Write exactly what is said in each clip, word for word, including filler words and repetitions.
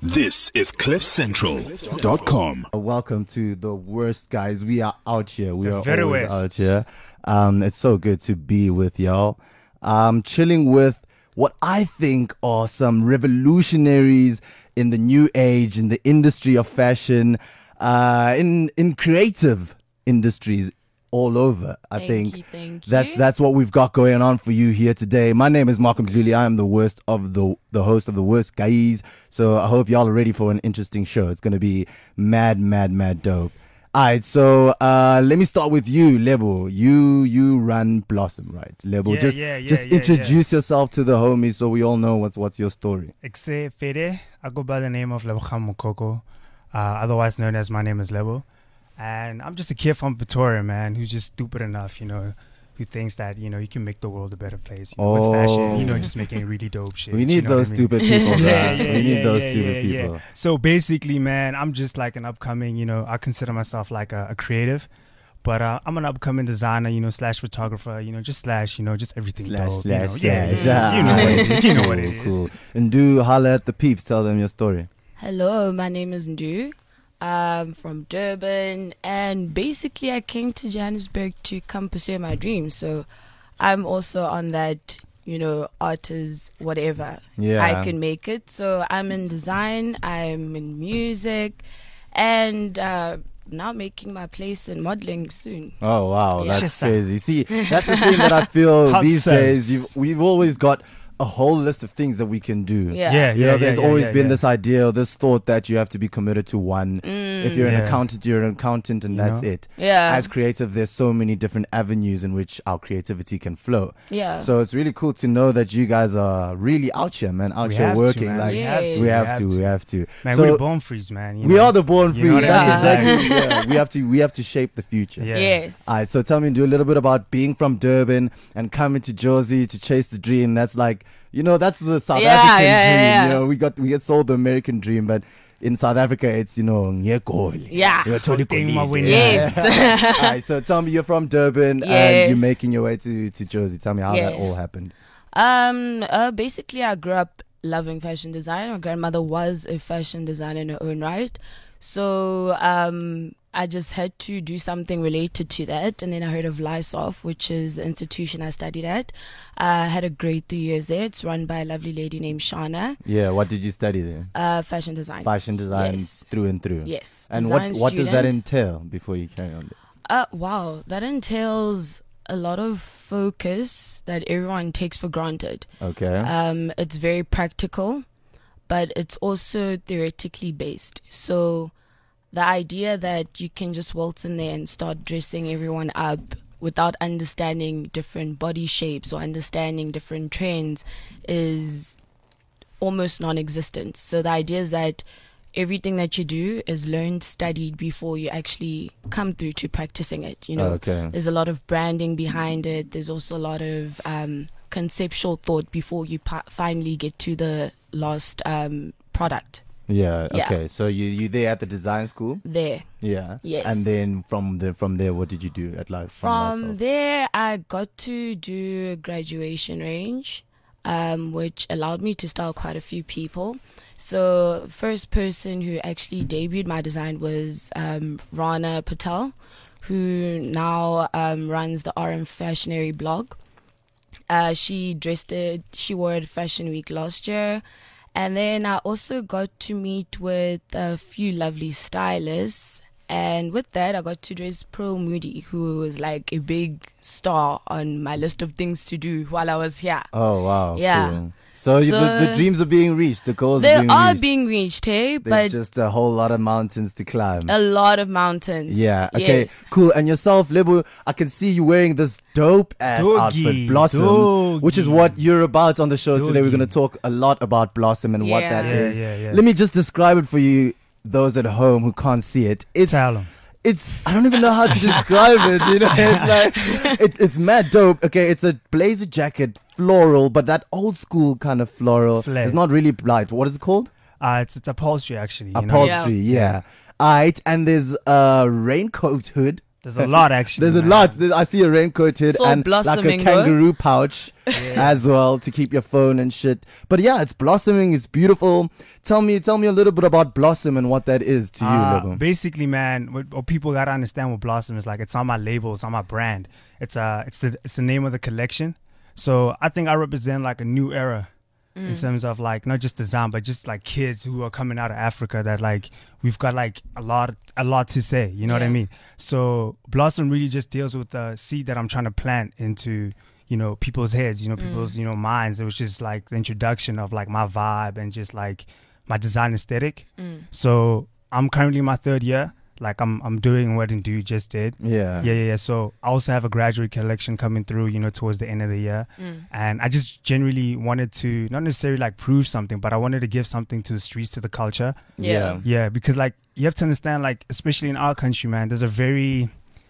This is cliff central dot com. Welcome to the worst, guys. We are out here. We The are very always worst. out here. Um, it's so good to be with y'all. Um, chilling with what I think are some revolutionaries in the new age, in the industry of fashion, uh, in in creative industries all over. I Thank think you, thank that's you. that's what we've got going on for you here today. My name is Malcolm Dluli. I am the worst of the the host of the worst guys. So I hope y'all are ready for an interesting show. It's gonna be mad, mad, mad dope. Alright, so uh, let me start with you, Lebo. You you run Blossom, right? Lebo, Yeah, just yeah, yeah, just yeah, introduce yourself to the homies so we all know what's what's your story. Exe Fede, I go by the name of Lebogang Mokoko, uh, otherwise known as my name is Lebo. And I'm just a kid from Pretoria, man, who's just stupid enough, you know, who thinks that, you know, you can make the world a better place. You know, Oh. with fashion, you know, just making really dope shit. We need you know those what I mean? stupid people, bruh. Yeah, yeah, we need yeah, those yeah, stupid yeah, people. yeah. So basically, man, I'm just like an upcoming, you know, I consider myself like a, a creative. But uh, I'm an upcoming designer, you know, slash photographer, you know, just slash, you know, just everything Slash, dope. slash, you know, yeah, slash. yeah, you know what it is. You know what it Cool, is. cool. And do holla at the peeps. Tell them your story. Hello, my name is Ndu. I'm from Durban, and basically I came to Johannesburg to come pursue my dreams. So I'm also on that, you know, artist, whatever. Yeah. I can make it. So I'm in design, I'm in music, and uh, now making my place in modeling soon. Oh wow, Yeah. that's crazy. See, that's the thing that I feel Hot these sauce. days. You've, we've always got a whole list of things that we can do. Yeah. Yeah, You know, yeah, there's yeah, always yeah, been yeah. this idea, or this thought that you have to be committed to one. If you're an Yeah. accountant, you're an accountant, and You that's know? it. Yeah. As creative, there's so many different avenues in which our creativity can flow. Yeah. So it's really cool to know that you guys are really out here, man. Out We here have to, working. man. Like We have to, we we have have to, to. we have to. Man, so we're the born frees, man. You we know? are the born You know free. what I That's mean? exactly. Yeah, we have to. We have to shape the future. Yeah. Yes. All right, so tell me, do a little bit about being from Durban and coming to Jersey to chase the dream. That's like, you know, that's the South Yeah, African yeah, dream. yeah, yeah. You know, we got we get sold the American dream, but in South Africa, it's, you know, ngekoli. Yeah. You're totally Holding my golide. winner. Yes. All right, so tell me, you're from Durban and Yes. you're making your way to, to Jersey. Tell me how that Yes. all happened. Um, uh, basically, I grew up loving fashion design. My grandmother was a fashion designer in her own right. So um, I just had to do something related to that. And then I heard of Lysof, which is the institution I studied at. I had a great three years there. It's run by a lovely lady named Shana, Yeah, what did you study there? uh, fashion design. Fashion design Yes. through and through. Yes. And what, design what does that student. entail before you carry on? Uh, wow, that entails a lot of focus that everyone takes for granted. Okay. Um, it's very practical, but it's also theoretically based. So the idea that you can just waltz in there and start dressing everyone up without understanding different body shapes or understanding different trends is almost non-existent. So the idea is that everything that you do is learned, studied before you actually come through to practicing it. You know, Okay. there's a lot of branding behind it. There's also a lot of um, conceptual thought before you pa- finally get to the last um, product. Yeah. Yeah. Okay. So you you there at the design school? There. Yeah. Yes. And then from the from there, what did you do at life? From there, I got to do a graduation range, um, which allowed me to style quite a few people. So, first person who actually debuted my design was um, Rana Patel, who now um, runs the R M Fashionary blog. Uh, she dressed it. She wore it Fashion Week last year. And then I also got to meet with a few lovely stylists. And with that, I got to dress Pearl Moody, who was like a big star on my list of things to do while I was here. Oh wow. Yeah. Cool. So, you, the, the So- dreams are being reached. The goals They are being are reached. being reached, hey? There's But just a whole lot of mountains to climb. a lot of mountains. Yeah. Okay. Yes. Cool. And yourself, Lebu, I can see you wearing this dope ass Doggy, outfit, Blossom, doggy. which is what you're about on the show today. We're Doggy. going to talk a lot about Blossom and what Yeah. that Yeah, is. yeah, yeah. Let me just describe it for you, those at home who can't see it. It's Tell them. it's I don't even know how to describe it. You know, it's like it, it's mad dope. Okay, it's a blazer jacket, floral, but that old school kind of floral. Flare. It's not really light. What is it called? Uh, it's it's upholstery actually. You know? Upholstery. Yeah. Alright, and there's a raincoat hood There's a lot actually. There's a man. lot. There's- I see a raincoat hood It's all and like a blossoming, kangaroo pouch Yeah. as well to keep your phone and shit. But yeah, it's blossoming. It's beautiful. Tell me, tell me a little bit about Blossom and what that is to you, Uh, Lebo. basically, man, what, what people gotta understand what Blossom is like. It's on my label. It's on my brand. It's uh, it's the it's the name of the collection. So I think I represent like a new era in terms of like not just design, but just like kids who are coming out of Africa that like we've got like a lot a lot to say. You know what I Yeah. mean? So Blossom really just deals with the seed that I'm trying to plant into, you know, people's heads, you know, people's, you know, minds, which is like the introduction of like my vibe and just like my design aesthetic. So I'm currently in my third year. Like I'm I'm doing what Ndu just did. Yeah. Yeah, yeah, yeah. So I also have a graduate collection coming through, you know, towards the end of the year. And I just generally wanted to not necessarily like prove something, but I wanted to give something to the streets, to the culture. Yeah. Yeah, because like you have to understand, like, especially in our country, man, there's a very,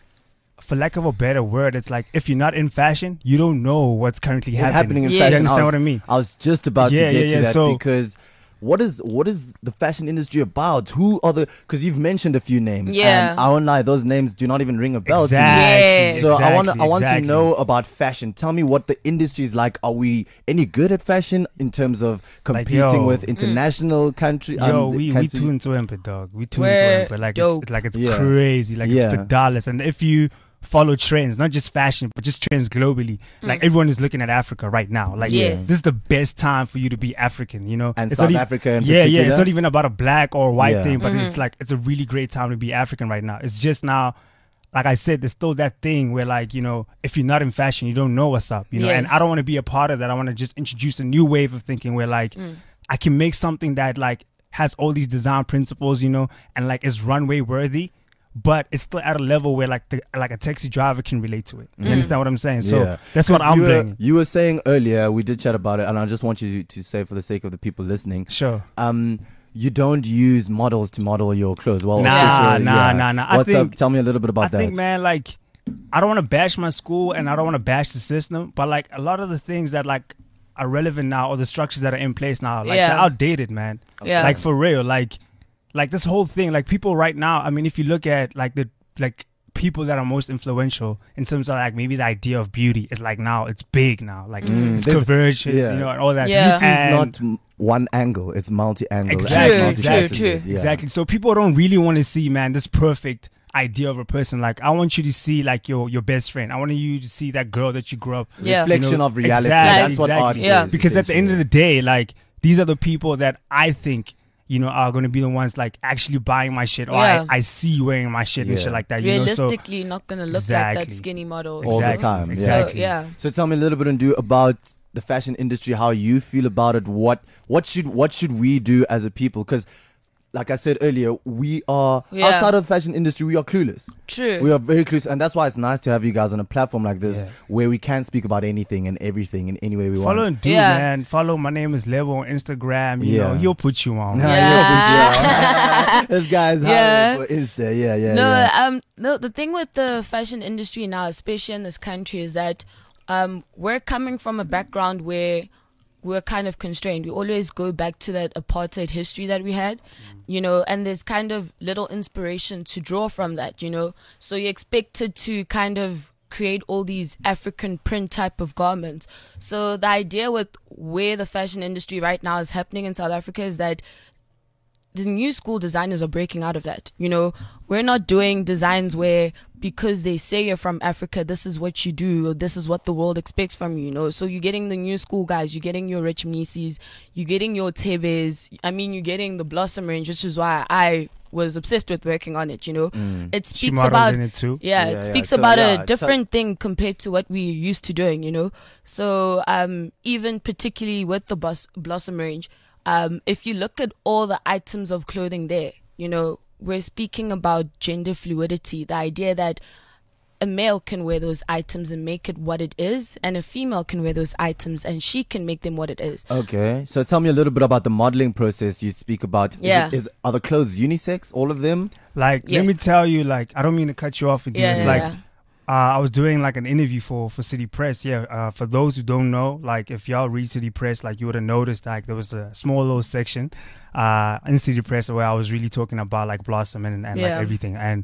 for lack of a better word, it's like if you're not in fashion, you don't know what's currently It's happening. happening in Yeah. You fashion. understand I was, what I mean? I was just about Yeah, to get yeah, to yeah. that So- because what is what is the fashion industry about? Who are the? Because you've mentioned a few names. Yeah. And I won't lie, those names do not even ring a bell to me. Exactly. So I want to exactly, I want exactly. to know about fashion. Tell me what the industry is like. Are we any good at fashion in terms of Like, competing yo. with international country? Yo, um, we, we country- too into it, dog. We too We're into it, like dope. it's like it's Yeah. crazy, like Yeah. it's ridiculous. And if you follow trends, not just fashion, but just trends globally, like everyone is looking at Africa right now. Like Yes. this is the best time for you to be African, you know. And It's South not e- Africa in yeah, yeah. particular? It's not even about a black or white Yeah. thing, but it's like it's a really great time to be African right now. It's just now. Like I said, there's still that thing where, like, you know, if you're not in fashion, you don't know what's up, you know. And Yes. I don't want to be a part of that. I want to just introduce a new wave of thinking where, like, I can make something that, like, has all these design principles, you know, and, like, is runway worthy, but it's still at a level where, like, the like a taxi driver can relate to it. You understand what I'm saying? So Yeah. that's what 'Cause I'm you were, bringing. you were saying earlier, we did chat about it, and I just want you to say, for the sake of the people listening, Sure. um, you don't use models to model your clothes. Well, Nah, official, nah, yeah. nah, nah. I What's up? think- Tell me a little bit about I that. think, man, like, I don't want to bash my school and I don't want to bash the system, but like a lot of the things that like are relevant now or the structures that are in place now, like Yeah. they're outdated, man. Yeah. Like for real, like, like this whole thing, like people right now. I mean, if you look at like the like people that are most influential in terms of like maybe the idea of beauty is like now it's big now, like it's There's- convergence, yeah. you know, and all that. Yeah. Beauty And- is not m- one angle; it's multi-angle. and Exactly, it's True, multifaceted, true, true. yeah. Exactly. So people don't really want to see, man, this perfect idea of a person. Like I want you to see like your your best friend. I want you to see that girl that you grew up. Yeah. Reflection you know, of reality. exactly, That's what art exactly. Yeah. is. Because at the end of the essentially. day, like these are the people that I think, you know, are going to be the ones like actually buying my shit or Yeah. I, I see wearing my shit and Yeah. shit like that. You know, so Realistically, you're not gonna look like that Exactly. skinny model. all the Exactly, time. Yeah. exactly. So yeah. So tell me a little bit and do about the fashion industry, how you feel about it. What what should what should we do as a people? Because, like I said earlier, we are Yeah. outside of the fashion industry. We are clueless. True. We are very clueless, and that's why it's nice to have you guys on a platform like this, Yeah. where we can speak about anything and everything in any way we follow want. and do, Yeah. man. Follow my name is Levo on Instagram. You Yeah. know, he'll put you on. Nah, man. Yeah. yeah. This guy's Yeah. hot for Insta. Yeah, yeah, no, yeah. um, no. The thing with the fashion industry now, especially in this country, is that um, we're coming from a background where we're kind of constrained. We always go back to that apartheid history that we had, you know, and there's kind of little inspiration to draw from that, you know. So you're expected to kind of create all these African print type of garments. So the idea with where the fashion industry right now is happening in South Africa is that the new school designers are breaking out of that. You know, we're not doing designs where because they say you're from Africa, this is what you do, or this is what the world expects from you, you know. So you're getting the new school guys, you're getting your Rich Mises, you're getting your Tebes, I mean, you're getting the Blossom range, which is why I was obsessed with working on it, you know. It She speaks modeled about in it too. yeah, Yeah, it yeah. speaks So, about yeah, a tell- different thing compared to what we're used to doing, you know. So um, even particularly with the Bos- Blossom range, um, if you look at all the items of clothing there, you know, we're speaking about gender fluidity, the idea that a male can wear those items and make it what it is, and a female can wear those items and she can make them what it is. Okay, so tell me a little bit about the modeling process you speak about. Is it- Yeah. is are the clothes unisex, all of them? Like, Yes. let me tell you, like, I don't mean to cut you off with Yeah, this. yeah, Like, yeah. uh, I was doing like an interview for for City Press. Yeah, uh, for those who don't know, like if y'all read City Press, like you would have noticed like there was a small little section uh, in City Press where I was really talking about like Blossom and, and Yeah. like everything. And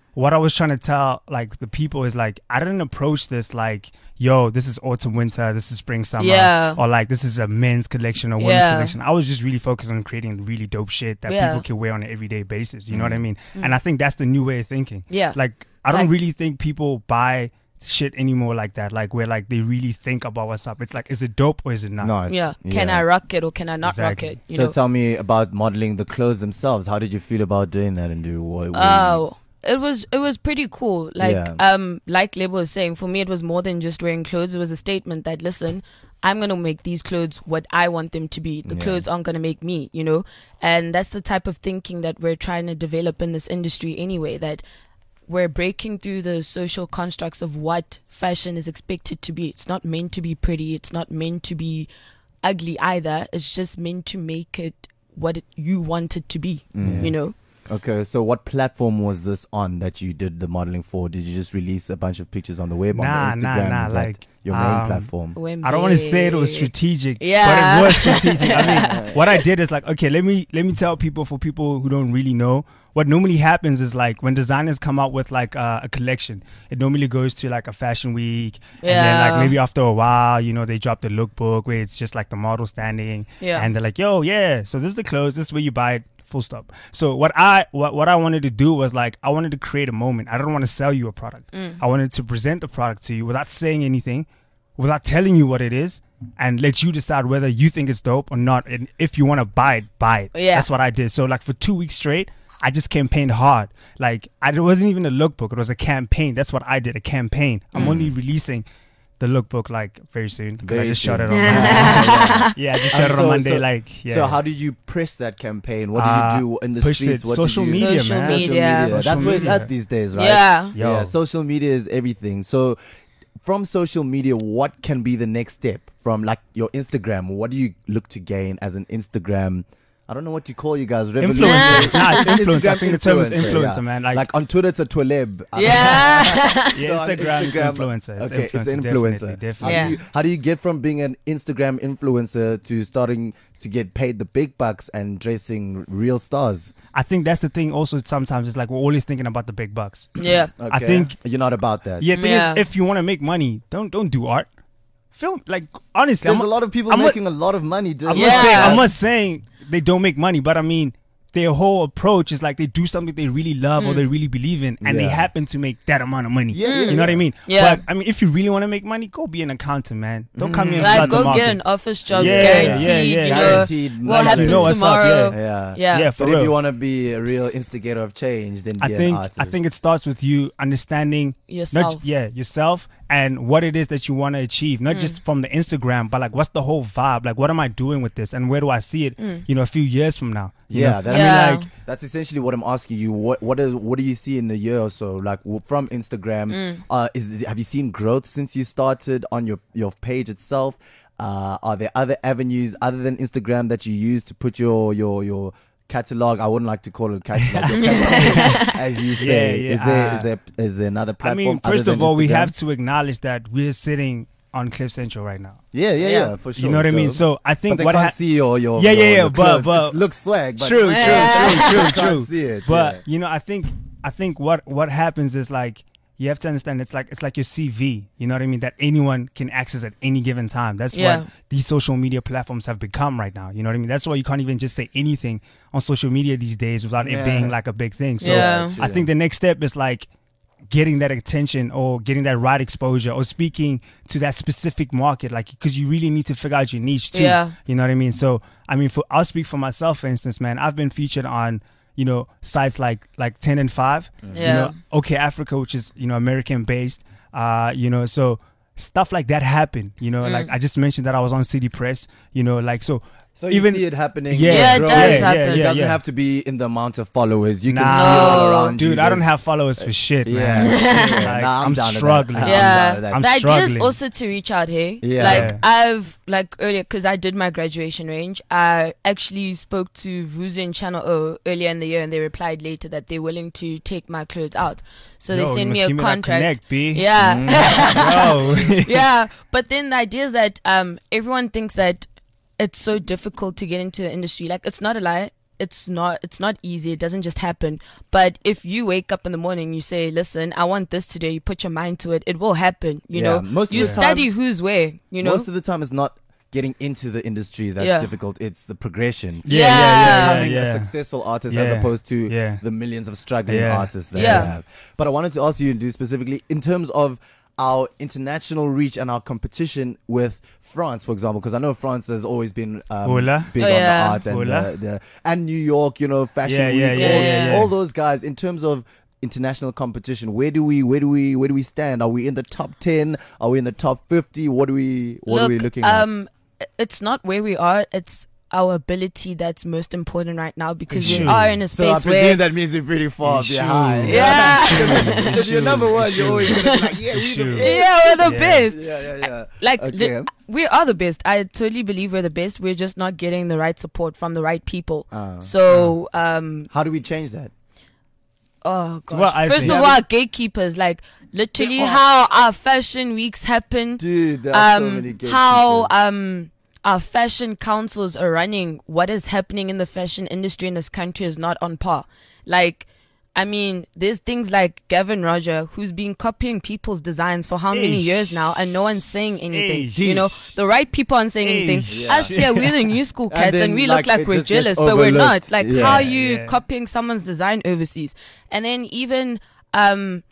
what I was trying to tell like the people is like I didn't approach this like, yo, this is autumn winter, this is spring summer, Yeah. or like this is a men's collection or women's Yeah. collection. I was just really focused on creating really dope shit that Yeah. people can wear on an everyday basis. You know what I mean? Mm. And I think that's the new way of thinking. Yeah. Like I don't Like- really think people buy shit anymore like that. Like where like they really think about what's up. It's like, is it dope or is it not? No, it's- Yeah. Can I rock it or can I not Exactly. rock it? You So know? tell me about modeling the clothes themselves. How did you feel about doing that and do what? Oh, it was it was pretty cool. Like Yeah. um, like Lebo was saying, for me it was more than just wearing clothes. It was a statement that listen, I'm gonna make these clothes what I want them to be. The Yeah. clothes aren't gonna make me, you know. And that's the type of thinking that we're trying to develop in this industry anyway. That we're breaking through the social constructs of what fashion is expected to be. It's not meant to be pretty. It's not meant to be ugly either. It's just meant to make it what it, you want it to be. Mm. You know. Okay, so what platform was this on that you did the modeling for? Did you just release a bunch of pictures on the web Nah, on the nah, Instagram? nah, Is that like, your main um, platform? I don't want to say it was strategic, Yeah. but it was strategic. I mean, what I did is like, okay, let me let me tell people, for people who don't really know, what normally happens is like when designers come out with like uh, a collection, it normally goes to like a fashion week, and then Yeah. like maybe after a while, you know, they drop the lookbook where it's just like the model standing, Yeah. and they're like, yo, yeah, so this is the clothes, this is where you buy it. Full stop. So what I what, what I wanted to do was like I wanted to create a moment. I don't want to sell you a product. Mm. I wanted to present the product to you without saying anything, without telling you what it is, and let you decide whether you think it's dope or not. And if you want to buy it, buy it. Yeah. That's what I did. So like for two weeks straight, I just campaigned hard. Like I, it wasn't even a lookbook. It was a campaign. That's what I did. A campaign. I'm Mm. only releasing the lookbook like very soon because I Very just shot it soon. on Monday. yeah, I just shot Um, it so- on Monday. so- like yeah. So how did you press that campaign? What did Uh, you do in the pushed streets? it. What Social did you media, Social man. media. Social media. Social That's where it's media. at these days, right? Yeah. Yo. Yeah, social media is everything. So from social media, what can be the next step from like your Instagram? What do you look to gain as an Instagram? I don't know what you call you guys. Influencer. Revolutionary- Nah, it's influencer. I Instagram think the term is influencer, yeah. man. Like, Like, on Twitter, it's a tweleb. Yeah. yeah, So on Instagram, is Instagram- influencer. It's okay, influencer, it's influencer. Definitely, How, definitely. Yeah. do you, how do you get from being an Instagram influencer to starting to get paid the big bucks and dressing real stars? I think that's the thing. Also, sometimes it's like we're always thinking about the big bucks. Yeah. Okay. I think- you're not about that. Yeah, thing Yeah. is, if you want to make money, don't don't do art. Film like honestly, There's I'm, a lot of people I'm not- making a lot of money doing I'm Yeah. not saying I'm not saying they don't make money, but I mean their whole approach is like they do something they really love or they really believe in, and they Yeah. happen to make that amount of money. Yeah, yeah, you know what I yeah. mean? Yeah. But I mean, if you really want to make money, go be an accountant, man. Don't come here and Like flood the go market. get an office job, Yeah, guaranteed. yeah, yeah. You know Guaranteed what money. happens You know what's up, tomorrow. Yeah. Yeah. Yeah, for But if real. you want to be a real instigator of change, then be I an think artist. I think it starts with you understanding Yourself. Not, yeah, yourself and what it is that you want to achieve, not just from the Instagram, but like what's the whole vibe? Like, what am I doing with this, and where do I see it? You know, a few years from now. You Yeah, know? that's, I Yeah. mean, like, that's essentially what I'm asking you. What what is what do you see in a year or so? Like w- from Instagram, Mm. uh, is have you seen growth since you started on your your page itself? Uh, are there other avenues other than Instagram that you use to put your your your catalog? I wouldn't like to call it catalog, your catalog as you say. yeah, is there uh, is there is there another I platform? mean, other first of than all, we Instagram? have to acknowledge that we're sitting on Cliff Central right now. Yeah, yeah, Yeah. yeah, for sure. You know what I mean? dope. So I but think they what can't ha- see your your Yeah, your, yeah, yeah, your but- clothes. but- It looks swag, but True, true, Yeah. true, you true, can't true. see it. But yeah. you know, I think I think what what happens is like you have to understand it's like it's like your C V. You know what I mean? That anyone can access at any given time. That's Yeah. what these social media platforms have become right now. You know what I mean? That's why you can't even just say anything on social media these days without Yeah. it being like a big thing. So Yeah. I think the next step is like getting that attention or getting that right exposure or speaking to that specific market, like because you really need to figure out your niche too. Yeah. You know what I mean? So I mean, for I'll speak for myself, for instance, man. I've been featured on you know sites like like ten and five, you Yeah. know, OK Africa, which is you know American based, uh, you know, so stuff like that happened. You know, like I just mentioned that I was on City Press, you know, like so. So you even see it happening. Yeah, Yeah, it growing. does yeah, happen. yeah, It yeah, doesn't yeah. have to be in the amount of followers. You can Nah. see it all No. around you. Dude, I don't There's- have followers for shit, Yeah, man. yeah. Like, Nah, I'm I'm down to that. struggling. I'm Yeah. down to that. I'm the idea is struggling. also to reach out, hey? Yeah. Like, Yeah. I've, like, earlier, because I did my graduation range, I actually spoke to Vuzu and Channel O earlier in the year, and they replied later that they're willing to take my clothes out. So Yo, they you sent must me a give that contract. Connect, B. Yeah. Yo. yeah. But then the idea is that um, everyone thinks that it's so difficult to get into the industry. Like, it's not a lie. it's not it's not easy. It doesn't just happen. But if you wake up in the morning, you say, "Listen, I want this today." You put your mind to it. It will happen. You Yeah, know. most of You the time- study who's where. You know. Most of the time, it's not getting into the industry that's Yeah. difficult. It's the progression. Yeah, yeah, yeah, Becoming yeah. a successful artist as Yeah. opposed to Yeah. the millions of struggling Yeah. artists that Yeah. we have. But I wanted to ask you, do specifically in terms of our international reach and our competition with France, for example, because I know France has always been um, Hola. big Oh, on yeah. the arts and Hola. the, the and New York, you know, Fashion Yeah, Week, yeah, all, yeah, yeah, yeah. all those guys. In terms of international competition, where do we, where do we, where do we stand? Are we in the top ten? Are we in the top fifty? What do we, what Look, are we looking at? um, it's not where we are. It's our ability that's most important right now because It we should. are in a So I space presume where that means we're pretty far It should. behind. Yeah. If you're number one, you're always gonna be like, yeah, It we the should. best. yeah, we're the Yeah. best. Yeah, yeah, yeah. Like Okay. li- we are the best. I totally believe we're the best. We're just not getting the right support from the right people. Ah. So, um, How do we change that? oh gosh. Well, I First think- of all, gatekeepers, like literally They are- how our fashion weeks happen. Dude, there are so um, many gatekeepers. how um our fashion councils are running. What is happening in the fashion industry in this country is not on par. Like, I mean, there's things like Gavin Roger, who's been copying people's designs for how many Eish. years now, and no one's saying anything. Eish. You know, the right people aren't saying anything. Eish. Yeah. Us here, we're the new school And cats, and, then, we like, look like it we're just gets jealous, but we're not. overlooked. Like, Yeah. how are you Yeah. copying someone's design overseas? And then even um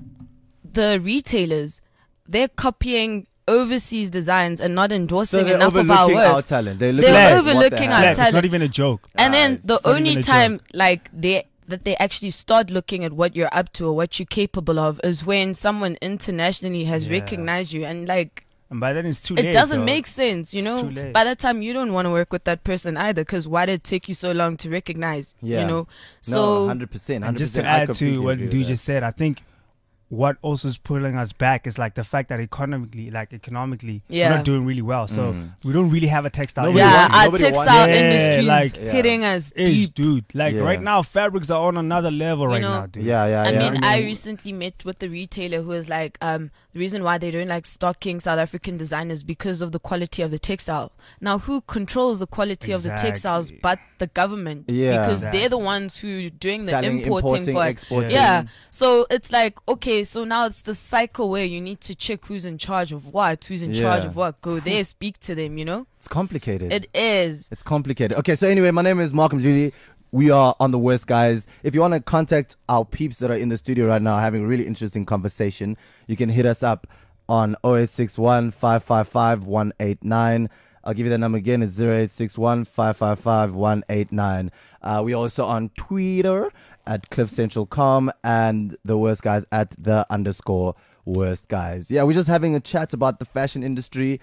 the retailers, they're copying overseas designs and not endorsing So they're enough of our overlooking our words. talent. They're, looking They're at what they overlooking have. our Black, it's talent. not even a joke. And then Ah, the it's not only even a time joke. like they that they actually start looking at what you're up to or what you're capable of is when someone internationally has Yeah. recognized you, and like And by then it's too it late. doesn't though. make sense, you It's know. too late. By that time, you don't want to work with that person either, because why did it take you so long to recognize? Yeah. You know, No, so one hundred percent. And just to one hundred percent, I add to completely what agree with Dude that. just said, I think what also is pulling us back is like the fact that economically, like economically, Yeah. we're not doing really well. So Mm. we don't really have a textile. Nobody industry. yeah, wants- our nobody wants- textile Yeah, industry like- is Yeah. hitting us Ish, deep. dude. Like Yeah. right now, fabrics are on another level right know, now, dude. Yeah, yeah, I yeah. mean, I I mean- recently met with the retailer who is like, um, the reason why they don't like stocking South African designers because of the quality of the textile. Now, who controls the quality of the textiles Exactly. but the government? Yeah. Because they're the Exactly. ones who doing the Selling, importing, importing, for us. exporting. Yeah. So it's like, okay, so now it's the cycle where you need to check who's in charge of what, who's in charge Yeah. of what. Go there, speak to them, you know? It's complicated. It is. It's complicated. Okay, so anyway, my name is Malcolm Julie. We are on the West, guys. If you want to contact our peeps that are in the studio right now having a really interesting conversation, you can hit us up on oh eight six one, five five five, one eight nine. I'll give you that number again. It's zero eight six one, five five five, one eight nine. Uh, we're also on Twitter at Cliff Central dot com and the Worst Guys at the underscore Worst Guys. Yeah, we're just having a chat about the fashion industry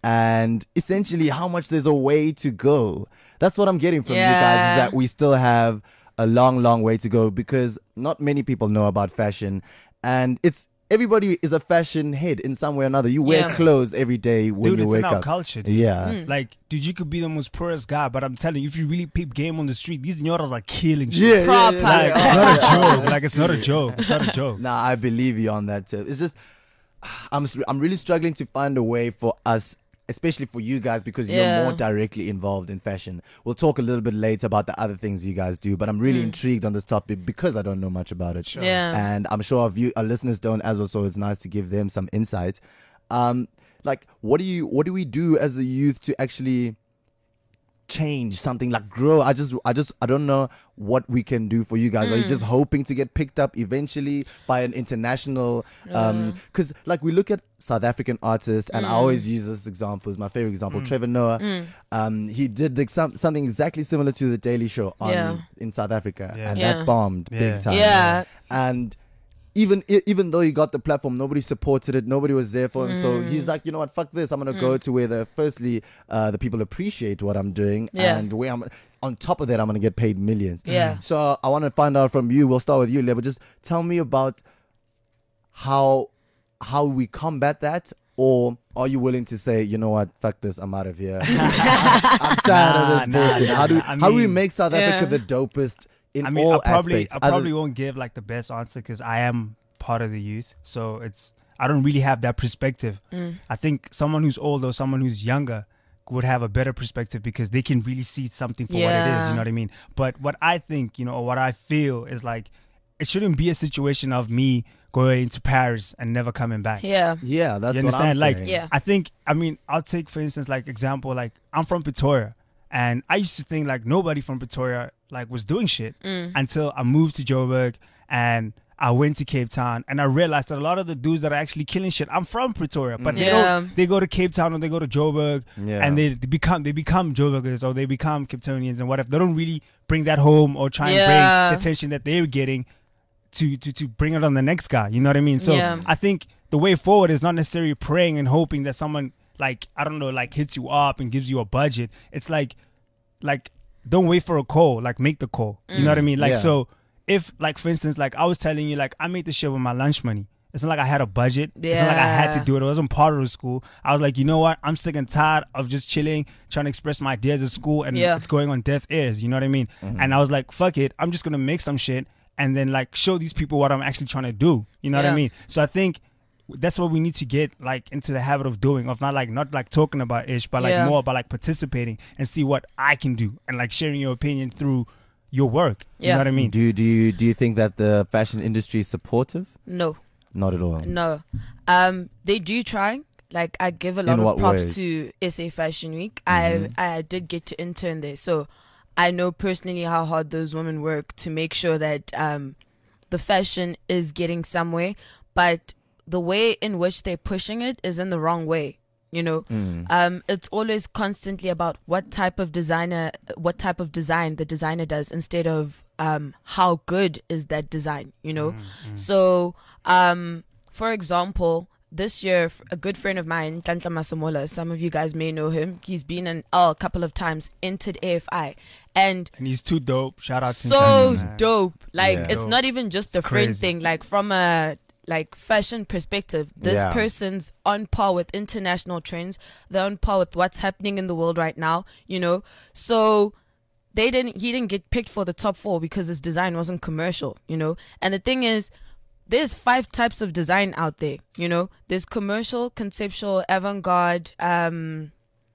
and essentially how much there's a way to go. That's what I'm getting from you guys, Yeah. is that we still have a long, long way to go because not many people know about fashion. And it's everybody is a fashion head in some way or another. You wear Yeah. clothes every day when Dude, you it's in wake our up. culture, dude. Yeah. Mm. Like, dude, you could be the most poorest guy, but I'm telling you, if you really peep game on the street, these nyoras are killing shit. Yeah, yeah, Proper. yeah, Like, yeah. it's not a joke. Like, it's not a joke. It's not a joke. Nah, I believe you on that too. It's just I'm s- I'm really struggling to find a way for us, especially for you guys, because Yeah. you're more directly involved in fashion. We'll talk a little bit later about the other things you guys do, but I'm really Mm. intrigued on this topic because I don't know much about it. Yeah. And I'm sure our, view, our listeners don't as well, so it's nice to give them some insight. Um, like, what do you what do we do as a youth to actually change something, like grow? I just I just I don't know what we can do for you guys. Are you just hoping to get picked up eventually by an international um because like we look at South African artists, and I always use this example as my favorite example, Trevor Noah. Um he did the, some, something exactly similar to the Daily Show on Yeah. in South Africa, Yeah. and Yeah. that bombed Yeah. big time. Yeah. And even e- even though he got the platform, nobody supported it, nobody was there for him. So Mm. he's like, you know what, fuck this. I'm gonna go to where the firstly uh, the people appreciate what I'm doing, Yeah. and where I'm on top of that, I'm gonna get paid millions. Yeah. So I want to find out from you. We'll start with you, Lebo. Just tell me about how how we combat that. Or are you willing to say, you know what, fuck this, I'm out of here. I'm tired of this Nah, nah, bullshit. nah, how do we, nah. I how do we mean- make South Africa Yeah. the dopest in I mean, all I probably, aspects? I other- probably won't give like the best answer because I am part of the youth, so it's I don't really have that perspective. Mm. I think someone who's old or someone who's younger would have a better perspective because they can really see something for what it is. Yeah. You know what I mean? But what I think, you know, or what I feel is like, it shouldn't be a situation of me going to Paris and never coming back. Yeah. Yeah, that's You what I'm understand? Like, saying. Yeah. I think, I mean, I'll take, for instance, like, example, like, I'm from Pretoria. And I used to think, like, nobody from Pretoria, like, was doing shit Mm. until I moved to Joburg and I went to Cape Town. And I realized that a lot of the dudes that are actually killing shit, I'm from Pretoria. But they, Yeah. don't, they go to Cape Town or they go to Joburg. Yeah. And they, they become they become Joburgers or they become Capetonians and whatever. They don't really bring that home or try and Yeah. bring the attention that they're getting to, to, to bring it on the next guy. You know what I mean? So Yeah. I think the way forward is not necessarily praying and hoping that someone, like, I don't know, like hits you up and gives you a budget. It's like, like, don't wait for a call, like make the call. You know what I mean? Like, Yeah. so if, like, for instance, like I was telling you, like, I made this shit with my lunch money. It's not like I had a budget. It's not like I had to Yeah. do it. It wasn't part of the school. I was like, you know what? I'm sick and tired of just chilling, trying to express my ideas at school, and Yeah. it's going on deaf ears. You know what I mean? And I was like, fuck it. I'm just gonna make some shit and then like show these people what I'm actually trying to do. You know what I Yeah. mean? So I think that's what we need to get like into the habit of doing, of not like not like talking about ish, but like Yeah. more about like participating and see what I can do and like sharing your opinion through your work. You Yeah. know what I mean? Do do you do you think that the fashion industry is supportive? No. Not at all. No. Um, they do try. Like, I give a lot In of what props ways? to S A Fashion Week. Mhm. I I did get to intern there, so I know personally how hard those women work to make sure that um, the fashion is getting somewhere. But the way in which they're pushing it is in the wrong way. You know, Mm. um, it's always constantly about what type of designer, what type of design the designer does, instead of um, how good is that design. You know, so um, for example, this year f- a good friend of mine, Tantla Masamola, some of you guys may know him. He's been an L a couple of times, entered A F I, and And he's too dope. Shout out to so him, man. dope. Like Yeah. it's Dope. not even just a It's friend crazy. thing. Like from a like fashion perspective, this Yeah. person's on par with international trends. They're on par with what's happening in the world right now. You know, so they didn't. He didn't get picked for the top four because his design wasn't commercial. You know, and the thing is, there's five types of design out there. You know, there's commercial, conceptual, avant-garde. Um,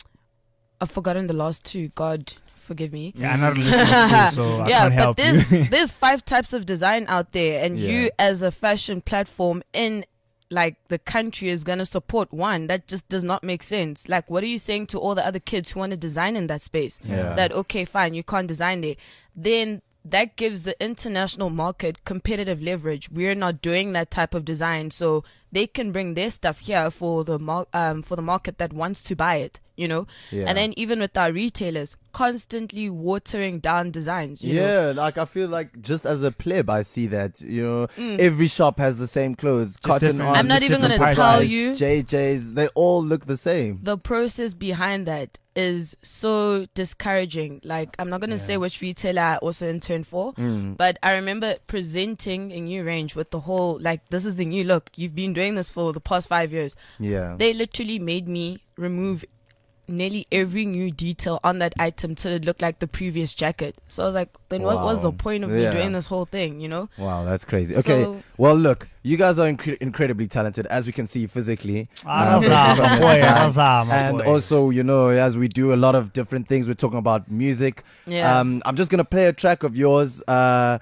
I've forgotten the last two. God forgive me. Yeah, I'm not a listener, so I yeah, can't but help there's you. there's five types of design out there, and Yeah. you as a fashion platform in like the country is gonna support one. That just does not make sense. Like, what are you saying to all the other kids who want to design in that space? Yeah. That okay, fine, you can't design there. Then that gives the international market competitive leverage. We're not doing that type of design, so they can bring their stuff here for the mar- um for the market that wants to buy it. You know, Yeah. and then even with our retailers, constantly watering down designs. You know? Yeah, like I feel like just as a pleb, I see that you know Mm. every shop has the same clothes, cotton different- on. I'm not just even different gonna price tell tags. you. J J's, they all look the same. The process behind that is so discouraging. Like, I'm not going to Yeah. say which retailer I also interned for, Mm. but I remember presenting a new range with the whole, like, this is the new look. You've been doing this for the past five years. Yeah. They literally made me remove nearly every new detail on that item till it looked like the previous jacket. So I was like, then what was the Wow. point of me Yeah. doing this whole thing, you know? Wow, that's crazy. Okay, So- well, look, you guys are incre- incredibly talented, as we can see physically. Ah, Um, Raza, my from boy, your side. Raza, my and boy. also, you know, as we do a lot of different things, we're talking about music. Yeah. Um, I'm just gonna play a track of yours. Uh,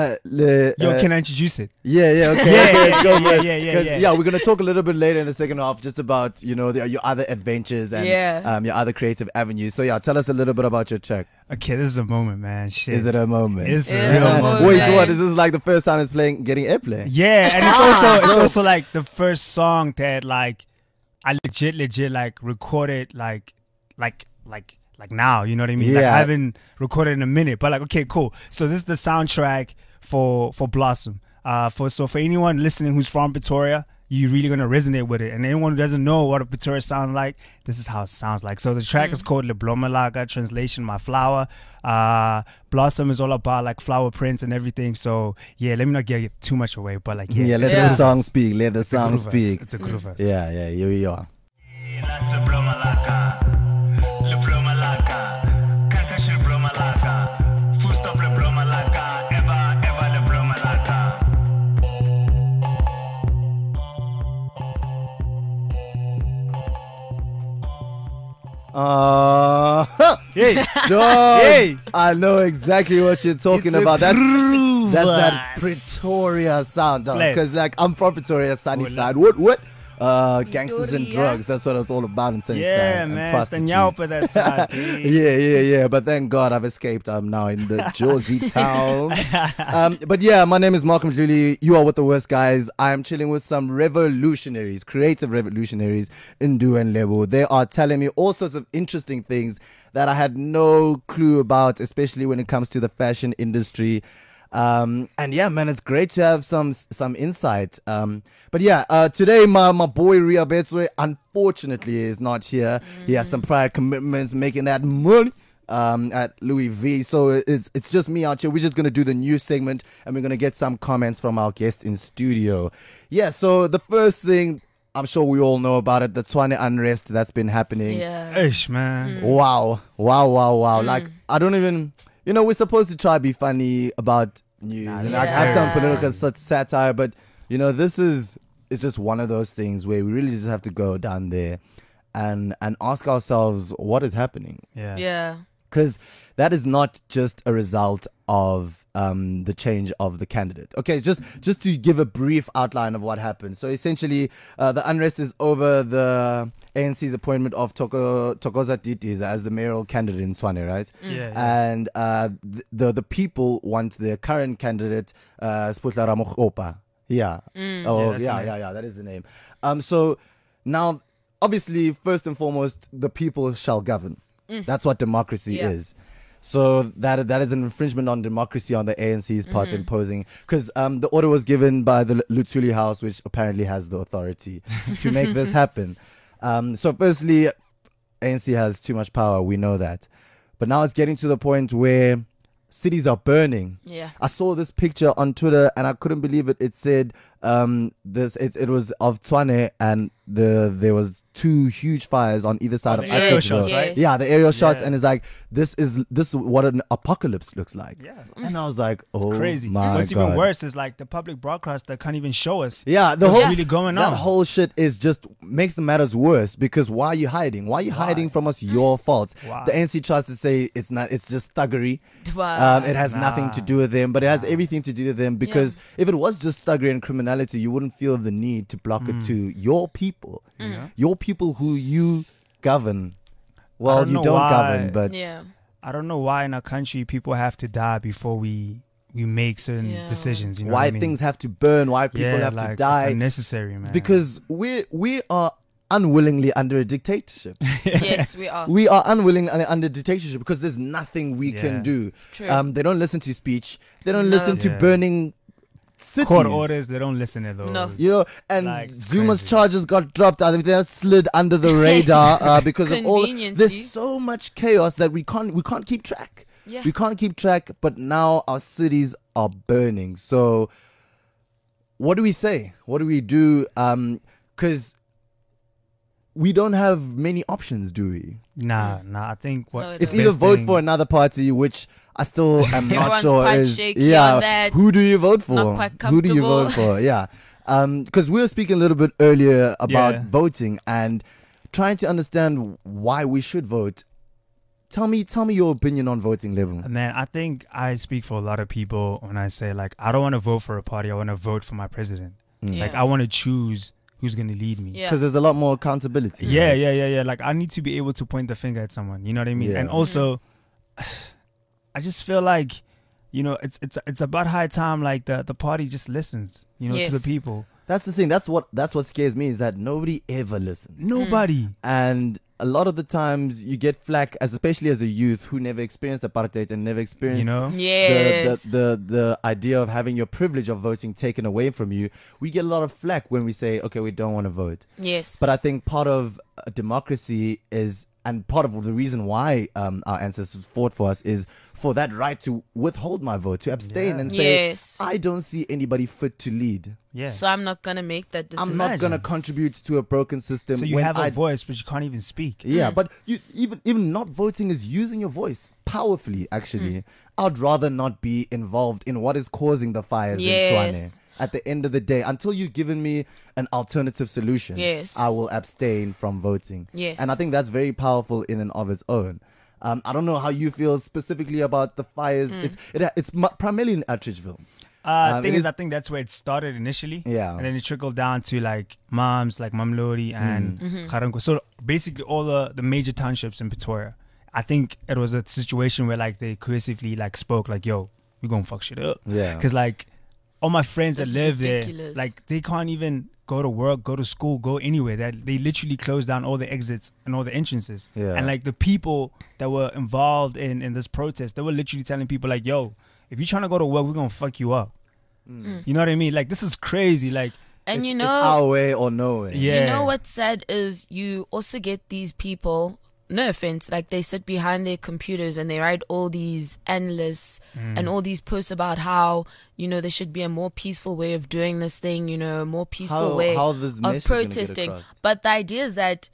le- Yo, uh, can I introduce it? yeah, yeah, okay. Yeah, okay, yeah, let's go yeah, for it. yeah, yeah, 'Cause, yeah. we're gonna talk a little bit later in the second half, just about you know the, your other adventures and Yeah. um, your other creative avenues. So yeah, tell us a little bit about your track. Okay, this is a moment, man. Shit. Is it a moment? It's It a is real a moment. moment. Wait, man. what? Is this like the first time it's playing, getting airplay? Yeah, and it's Ah. also it's also like the first song that like I legit legit like recorded like like like like now, you know what I mean? Like Yeah. I haven't recorded in a minute, but like okay, cool. So this is the soundtrack for for Blossom. Uh for so for anyone listening who's from Pretoria, you're really gonna resonate with it. And anyone who doesn't know what a Pretoria sounds like, this is how it sounds like. So the track is called Le Blomalaga, translation My Flower. Uh Blossom is all about like flower prints and everything. So yeah, let me not give too much away, but like yeah. Yeah, let Yeah. the song speak. Let the It's a song groove verse. speak. It's a groove verse. Yeah, yeah, here we are. Uh, Hey, dog, Hey. I know exactly what you're talking It's a about. That's, groove. that's that Pretoria sound, dog. Play. Because like I'm from Pretoria, sunny Hola. side. What what? Uh, gangsters and Pretoria. drugs. That's what it's all about in Sunnyside. Yeah, and man. prostitutes. Stanyaupa, that's hot. yeah, yeah, yeah. But thank God I've escaped. I'm now in the Jersey town. Um, but yeah, my name is Malcolm Julie. You are with the worst guys. I am chilling with some revolutionaries, creative revolutionaries in Du and Lebo. They are telling me all sorts of interesting things that I had no clue about, especially when it comes to the fashion industry. Um, and yeah, man, it's great to have some some insight. Um, but yeah, uh, today my, my boy Ria Betswe unfortunately is not here. Mm. He has some prior commitments, making that money um, at Louis V. So it's it's just me out here. We're just gonna do the news segment, and we're gonna get some comments from our guest in studio. Yeah. So the first thing, I'm sure we all know about it, the Tshwane unrest that's been happening. Yeah. Ish, man. Wow, wow, wow, wow. Mm. Like, I don't even, you know, we're supposed to try to be funny about news Nah, and yeah. like have some Yeah. political sat- satire, but, you know, this is, it's just one of those things where we really just have to go down there and, and ask ourselves what is happening. Yeah. Yeah. Because that is not just a result of um, the change of the candidate. Okay, just just to give a brief outline of what happened. So essentially, uh, the unrest is over the A N C's appointment of Toko, Tokoza Didiza as the mayoral candidate in Tshwane, right? Yeah, yeah. And uh, th- the the people want their current candidate, uh, Sputla Ramokgopa. Yeah. Mm. Oh, Yeah, yeah, that's the yeah, name. yeah, that is the name. Um, so now, obviously, first and foremost, the people shall govern. That's what democracy Yeah. is. So that that is an infringement on democracy on the A N C's part, Mm-hmm. imposing, because um, the order was given by the Lutsuli House, which apparently has the authority to make this happen. Um, so firstly, A N C has too much power. We know that, but now it's getting to the point where cities are burning. Yeah. I saw this picture on Twitter and I couldn't believe it. It said um, this. It, it was of Tshwane and the there was two huge fires on either side Oh, of the aerial Atteridgeville. shots, right? Yes. Yeah, the aerial shots, Yeah. and it's like this is this is what an apocalypse looks like. Yeah. And I was like, oh Crazy. my What's god. even worse is like the public broadcaster can't even show us Yeah, the what's whole really going that on. whole shit is just makes the matters worse because why are you hiding? Why are you Why? hiding from us? Your fault. Why? The A N C tries to say it's not. It's just thuggery. Wow. Um, it has nothing to Nah. do with them, but it has everything to do with them because if it was just thuggery and criminality, you wouldn't feel the need to block Mm. it to your people, your people who you govern. Well, don't you know don't why. govern, but yeah. I don't know why in our country people have to die before we we make certain Yeah. decisions. You know why what I mean? things have to burn, why people yeah, have like, to It's die, unnecessary, man. because we we are unwillingly under a dictatorship. Yes, we are. We are unwilling and under dictatorship because there's nothing we Yeah. can do. True. Um, they don't listen to speech. They don't No. listen to Yeah. burning cities. court orders, they don't listen to those. No. You know, and Like, it's Zuma's crazy. charges got dropped. I mean, that slid under the radar uh, because of all. Conveniently. There's so much chaos that we can't we can't keep track. Yeah. We can't keep track. But now our cities are burning. So, what do we say? What do we do? Um, because we don't have many options, do we? Nah, nah. I think what No, the It's Best either vote thing- for another party, which I still am not Everyone's sure quite is. shaky Yeah, on that. who do you vote for? Not quite Who do you vote comfortable. for? Yeah, because we were speaking a little bit earlier about Yeah. voting and trying to understand why we should vote. Tell me, tell me your opinion on voting, level. Man, I think I speak for a lot of people when I say like I don't want to vote for a party. I want to vote for my president. Mm. Like Yeah. I want to choose who's going to lead me. Yeah. Because there's a lot more accountability. Yeah, yeah, yeah, yeah. Like I need to be able to point the finger at someone. You know what I mean? Yeah. And also, I just feel like, you know, it's it's it's about high time. Like the the party just listens, you know, to the Yes. people. That's the thing. That's what that's what scares me is that nobody ever listens. Nobody. And a lot of the times you get flack, as especially as a youth who never experienced apartheid and never experienced You know. Yes. the, the, the the idea of having your privilege of voting taken away from you. We get a lot of flack when we say, okay, we don't want to vote. yes. But I think part of a democracy is, and part of the reason why um, our ancestors fought for us is for that right to withhold my vote, to abstain Yeah. and say, Yes. I don't see anybody fit to lead. Yeah. So I'm not gonna make that decision. I'm not Imagine. going to contribute to a broken system. so you when have a I voice, but you can't even speak. Yeah, but you even even not voting is using your voice powerfully. Actually, I'd rather not be involved in what is causing the fires in Tshwane. Yes. At the end of the day, until you've given me an alternative solution, Yes. I will abstain from voting. Yes. And I think that's very powerful in and of its own. Um, I don't know how you feel specifically about the fires. Mm. It's it, it's mu- primarily in Atteridgeville. Uh, Um, thing it is, is- I think that's where it started initially. Yeah. And then it trickled down to like Moms, like Mamlori and Mm. Garanko. So basically all the, the major townships in Pretoria. I think it was a situation where like they cohesively like spoke like, yo, we're going to fuck shit up. Yeah. Because like all my friends This that is live ridiculous. there, like they can't even go to work, go to school, go anywhere. That they literally closed down all the exits and all the entrances. Yeah. And like the people that were involved in, in this protest, they were literally telling people like, yo, if you're trying to go to work, we're going to fuck you up. You know what I mean? Like this is crazy. Like, And It's- you it's know, our way or no way. yeah. You know what's sad is you also get these people, no offense, like they sit behind their computers and they write all these analysts and all these posts about how, you know, there should be a more peaceful way of doing this thing, you know, a more peaceful How- way how this of message is gonna get protesting. across. But the idea is that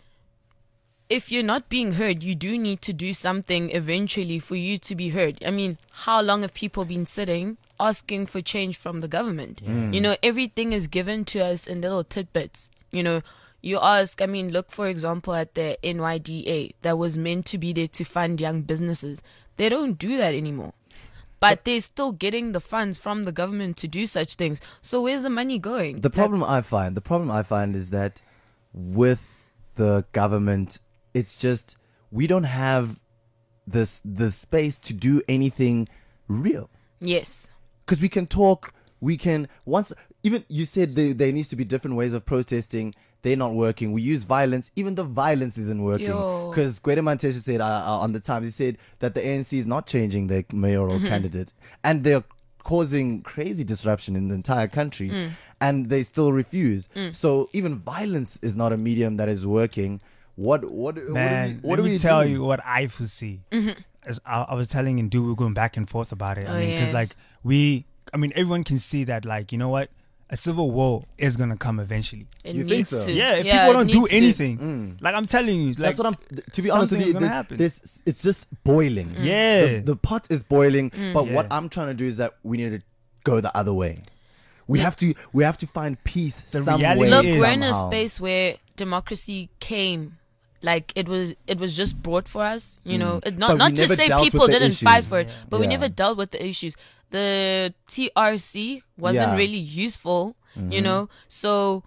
if you're not being heard, you do need to do something eventually for you to be heard. I mean, how long have people been sitting asking for change from the government? You know, everything is given to us in little tidbits. You know, you ask, I mean, look, for example, at the N Y D A that was meant to be there to fund young businesses. They don't do that anymore. But they're still getting the funds from the government to do such things. So where's the money going? The problem I find, the problem I find is that with the government, it's just we don't have this the space to do anything real. Yes. Because we can talk, we can once even you said there, there needs to be different ways of protesting. They're not working. We use violence. Even the violence isn't working. Yo. Because Gwede Mantashe said uh, uh, on the Times, he said that the A N C is not changing their mayoral candidate, and they're causing crazy disruption in the entire country, and they still refuse. So even violence is not a medium that is working. What what Man, what let do we, what do me we tell do? you what I foresee. As I, I was telling and do we were going back and forth about it. I Oh, mean, because yes. like we, I mean, everyone can see that. Like, you know what, a civil war is gonna come eventually. It You think needs so? to. Yeah, if Yeah, people it don't do needs to. anything, like I'm telling you, like That's what I'm. To be honest with you, something's gonna this, happen. this it's just boiling. Yeah. the, the pot is boiling. But what Yeah. I'm trying to do is that we need to go the other way. We have to. We have to find peace The some reality way. Look, is- we're in a somehow. space where democracy came. Like it was, it was just brought for us, you know. It, But not we not to never say dealt with people the didn't fight issues. for it, but we Yeah. never dealt with the issues. The T R C wasn't Yeah. really useful, Mm-hmm. you know. So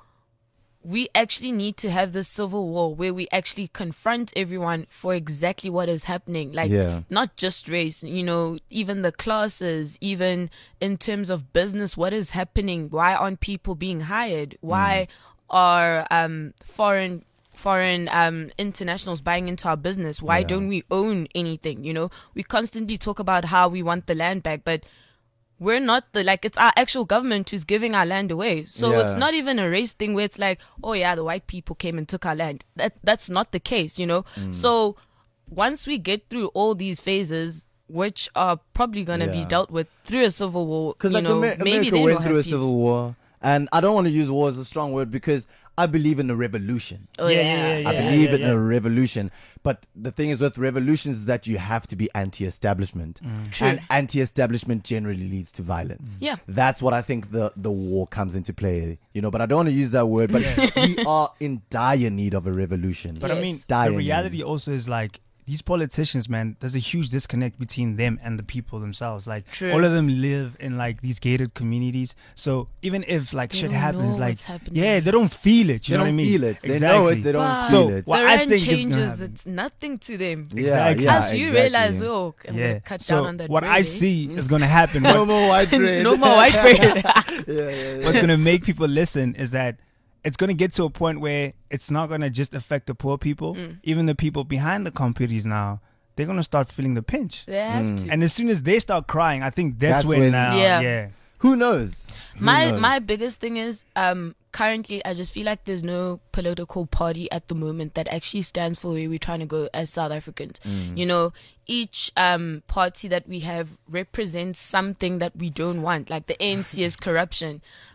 we actually need to have this civil war where we actually confront everyone for exactly what is happening. Like Yeah. not just race, you know, even the classes, even in terms of business, what is happening? Why aren't people being hired? Why are um foreign foreign um internationals buying into our business? Why Yeah. don't we own anything? You know, we constantly talk about how we want the land back, but we're not the like it's our actual government who's giving our land away. So it's Yeah. not even a race thing where it's like, oh yeah, the white people came and took our land. That that's not the case, you know. Mm. So once we get through all these phases, which are probably gonna be Yeah. dealt with through a civil war, Because you like know, Amer- maybe America then went we'll through a have peace. civil war, and I don't want to use war as a strong word because I believe in a revolution. Oh, Yeah, yeah, yeah, yeah, I yeah. believe in yeah. a revolution. But the thing is with revolutions is that you have to be anti-establishment. True. And anti-establishment generally leads to violence. Yeah. That's what I think the, the war comes into play. You know, but I don't want to use that word. But we are in dire need of a revolution. But I mean, Yes. Dire the need. reality also is like these politicians, man, there's a huge disconnect between them and the people themselves. Like True. all of them live in like these gated communities. So even if like They shit don't happens, know like what's happening. yeah, they don't feel it. They You know what I don't mean? feel it. They Exactly. know it. They don't Wow. feel So it. what the I rent think is gonna changes, happen- it's nothing to them. Yeah, Exactly. yeah, As you exactly. realize, oh, I'm yeah. gonna cut so down on that. what bread, I eh? see is gonna happen. No what, more white bread. no more white bread. yeah, yeah, yeah. what's gonna make people listen is that it's gonna get to a point where it's not gonna just affect the poor people. Mm. Even the people behind the computers now, they're gonna start feeling the pinch. They have to. And as soon as they start crying, I think that's, That's when, when- now, Yeah. yeah. Who knows? Who my knows? my biggest thing is um currently I just feel like there's no political party at the moment that actually stands for where we're trying to go as South Africans. Mm. You know, each um party that we have represents something that we don't want. Like the A N C is corruption.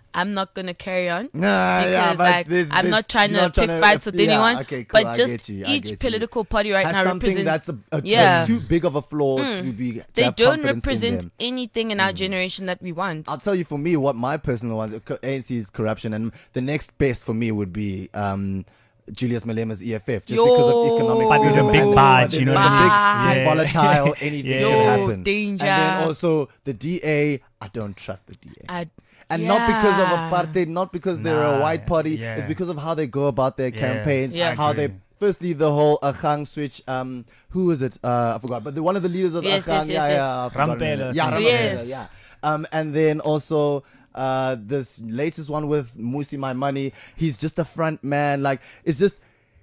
I'm not gonna carry on Nah, because yeah, but like this- I'm this- not trying you're to not trying pick to- fights with yeah, anyone. okay, cool, I but get just you, I each get you. political party right Has now something represents. that's a, a, yeah. a too big of a flaw to be. To They have don't confidence in represent them. anything in our generation that we want. I'll tell you, for me, what my personal ones, A N C is corruption, and the next best for me would be um, Julius Malema's E F F, just Yo. because of economic. But with a freedom big and- badge, but you know with what a I mean? big- He's Yeah. volatile, anything Yeah. can Yo, happen. danger. And then also the D A, I don't trust the D A. I, And not because of yeah. apartheid, not because they're a Nah, white party. yeah. It's because of how they go about their Yeah. campaigns. Yeah. How they, agree. firstly, the whole Akhang switch. Um, who is it? Uh, I forgot. But the, one of the leaders of Yes, Akhang. yes, yeah, yes, yes. yeah. I forgot her Rampela, name. Yeah, I Rampela, think. Yes. yeah. Um, and then also uh, this latest one with Musi My Money. He's just a front man. Like, it's just,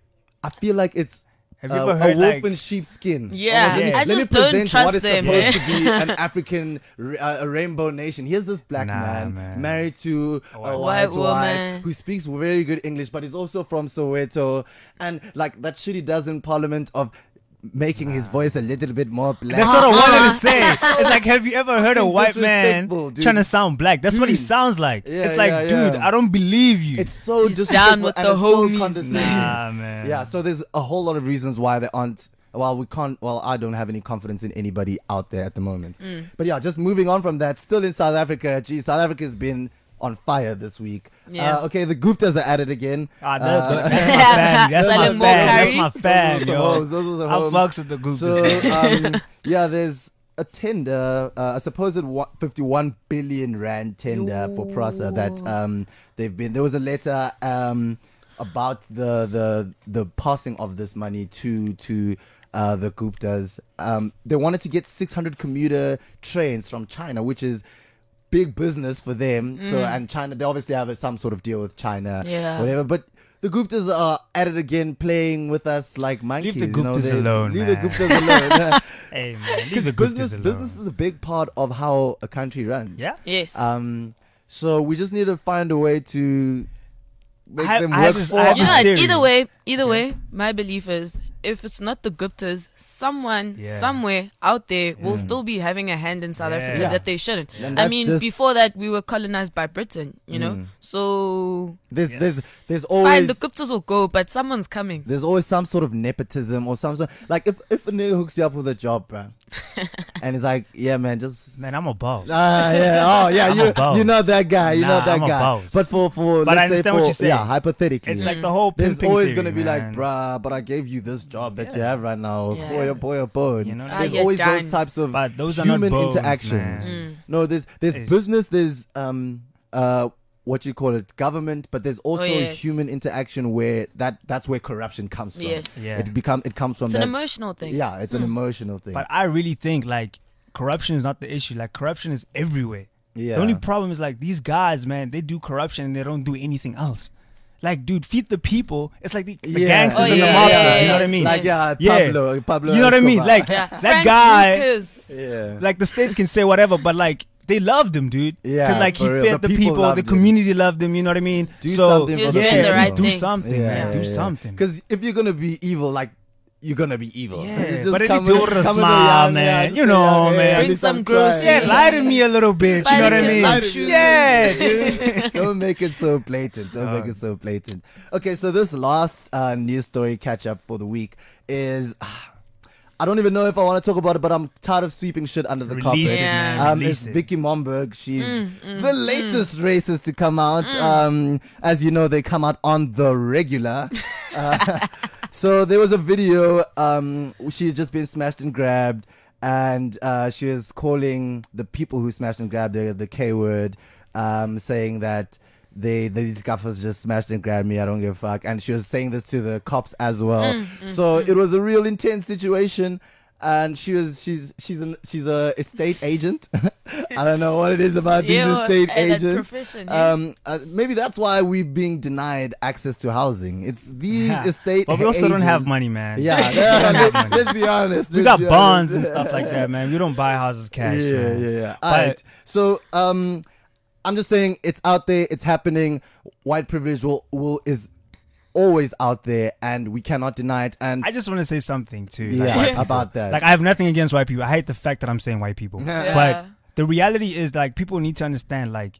I feel like it's. Have you uh, ever heard, a wolf like- in sheep's skin? Yeah. Almost. Let me, I let me just don't present trust what is them, supposed eh? to be an African, uh, a rainbow nation. Here's this black Nah, man, man. married to a white white, White wife woman. who speaks very good English, but is also from Soweto, and like that shit he does in Parliament of making his voice a little bit more black. That's what I wanted to say. It's like, have you ever heard a Fucking white man disrespectful, dude. trying to sound black? That's what he Dude. sounds like. Yeah, it's like, yeah, dude, yeah. I don't believe you. It's so He's disrespectful down with and the it's so homies. condescending. nah, man. Yeah, so there's a whole lot of reasons why they aren't. Well, we can't. Well, I don't have any confidence in anybody out there at the moment. Mm. But yeah, just moving on from that. Still in South Africa. Gee, South Africa's been on fire this week. Yeah. Uh, okay, the Guptas are at it again. Ah, that- Uh, that- that's my fan. That's Selling my more fan. curry. That's my fan, Those are the yo. homes, those are the I homes. fucks with the Goopers. So um, yeah, there's a tender, uh, a supposed wa- fifty-one billion rand tender for Prasa that um, they've been. There was a letter um, about the the the passing of this money to to. Uh, the Guptas. Um, they wanted to get six hundred commuter trains from China, which is big business for them. So, and China, they obviously have a, some sort of deal with China, Yeah. whatever. But the Guptas are at it again, playing with us like monkeys. the you know, Guptas they- alone, Leave man. the Guptas alone. Hey, man. Leave Because the business, Guptas alone. business is a big part of how a country runs. Yeah? Yes. Um. So we just need to find a way to make I- them I have work this- for I have you this us. know, theory. either way, either way, my belief is if it's not the Guptas, someone Yeah. somewhere out there will still be having a hand in South Yeah. Africa Yeah. that they shouldn't. And I that's mean, just- before that, we were colonized by Britain, you know? Mm. So, There's, Yeah. there's, there's fine, always the Guptas will go, but someone's coming. There's always some sort of nepotism or some sort. Like if if a nigga hooks you up with a job, bro, and it's like, yeah, man, just. Man, I'm a boss. Ah, yeah, oh yeah, I'm a you boss. you know that guy, you know Nah, that I'm a guy. boss. But for for But I let's say understand for, what you're saying. yeah, hypothetically, It's like the whole there's pimping always theory, gonna be man. like, bruh, but I gave you this job that you Yeah. have right now. Yeah. Boy, oh boy, oh boy. You know, Ah, there's you're always done. those types of But those are not human bones, interactions. man. Mm. No, there's there's It's- business, there's um uh what you call it, government, but there's also yes. human interaction where that that's where corruption comes from. Yes. Yeah. It become it comes from It's an that. emotional thing. Yeah, it's an emotional thing. But I really think, like, corruption is not the issue. Like, corruption is everywhere. yeah. The only problem is, like, these guys, man, they do corruption and they don't do anything else. Like, dude, feed the people. It's like the, the Yeah. gangsters Oh, and the yeah, mobsters, yeah, you know what I yeah. mean? Like yeah, Yeah. Pablo, Pablo. You know what I mean? Escobar. Like, Yeah. that Frank guy, Lucas. yeah. like, the states can say whatever, but, like, they loved him, dude. Yeah, Because, like, he for real. fed The the, people people, loved the him. community loved him, you know what I mean? Do so, something He for was the doing yeah, the people. right just do things. something, man. Do something. Because if you're gonna be evil, like you're gonna be evil. Yeah, You just but at come least do with- it with a come with smile, young- man. yeah, You just say, know, yeah, hey, man. at Bring least I'm some groceries. trying. Yeah, lie to me a little bit, you know what I Buy mean? some shoes. Yeah, dude. Don't make it so blatant. Don't make Oh. it so blatant. Okay, so this last uh, news story catch up for the week is. ah, I don't even know if I want to talk about it, but I'm tired of sweeping shit under the Release carpet. it, Yeah. man. Um, Release it's it. Vicky Momberg. She's Mm, the latest racist to come out. Um, as you know, they come out on the regular. Uh, so there was a video. Um, she had just been smashed and grabbed, and uh, she was calling the people who smashed and grabbed her the K word, um, saying that they these gaffers just smashed and grabbed me. I don't give a fuck. And she was saying this to the cops as well. so it was a real intense situation. And she was she's she's an she's a estate agent. I don't know what it is about these Yeah, estate eh, that agents. profession, yeah. Um, uh, maybe that's why we're being denied access to housing. It's these Yeah. estate. But we also don't have agents- money, man. Yeah, We don't have let, money. us be honest. We let's got be bonds honest. and stuff like that, man. We don't buy houses cash. Yeah, man. yeah, yeah. But- Alright. So, um, I'm just saying it's out there. It's happening. White privilege will, will is always out there, and we cannot deny it. And I just want to say something too. Like, yeah, white people. about that. Like, I have nothing against white people. I hate the fact that I'm saying white people. Yeah. But the reality is, like, people need to understand, like,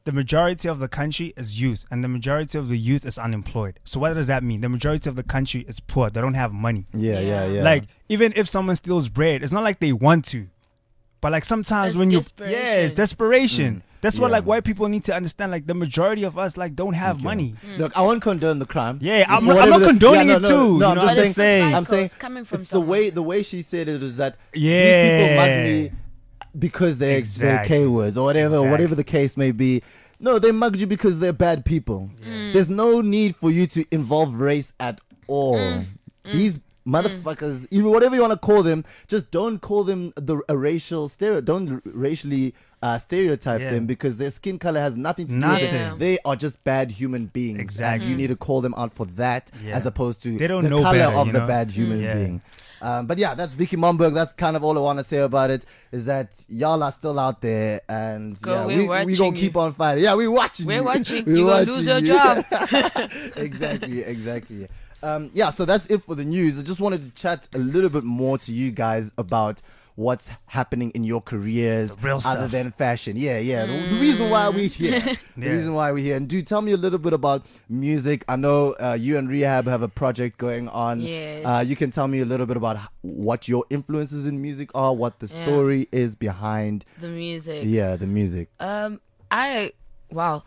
the majority of the country is youth, and the majority of the youth is unemployed. So what does that mean? The majority of the country is poor. They don't have money. Yeah, yeah, Yeah. yeah. Like, even if someone steals bread, it's not like they want to. But like sometimes It's when you, desperation. yeah, it's desperation. Mm. That's what Yeah. like white people need to understand. Like the majority of us like don't have Okay. money. Look, I won't condone the crime. Yeah, I'm, For I'm whatever not the- condoning yeah, it no, too. no, you no, I'm know, just I'm saying- just saying. I'm saying it's coming from it's the someone. way the way she said it is that Yeah. these people mug me because they're, Exactly. they're K words or whatever, Exactly. whatever the case may be. No, they mugged you because they're bad people. There's no need for you to involve race at all. These motherfuckers, even whatever you want to call them, just don't call them the a racial stereo. Don't r- racially uh, stereotype Yeah. them because their skin color has nothing to do Nothing. with Yeah. it. They are just bad human beings. Exactly. And you need to call them out for that Yeah. as opposed to They don't the know color better, of you the know? bad human Yeah. being. Um, but yeah, that's Vicky Momberg. That's kind of all I want to say about it. Is that y'all are still out there, and Girl, yeah, we're we we watching gonna you. keep on fighting. Yeah, we're watching. We're you. watching. We're You're gonna watching lose your you. job. exactly, exactly. Um, yeah, so that's it for the news. I just wanted to chat a little bit more to you guys about what's happening in your careers The real other stuff. than fashion. Yeah, yeah. The, the reason why we're here. The Yeah. reason why we're here. And do tell me a little bit about music. I know uh, you and Rehab have a project going on. Yes. Uh, you can tell me a little bit about h- what your influences in music are, what the Yeah. story is behind, The music. yeah, the music. Um, I wow.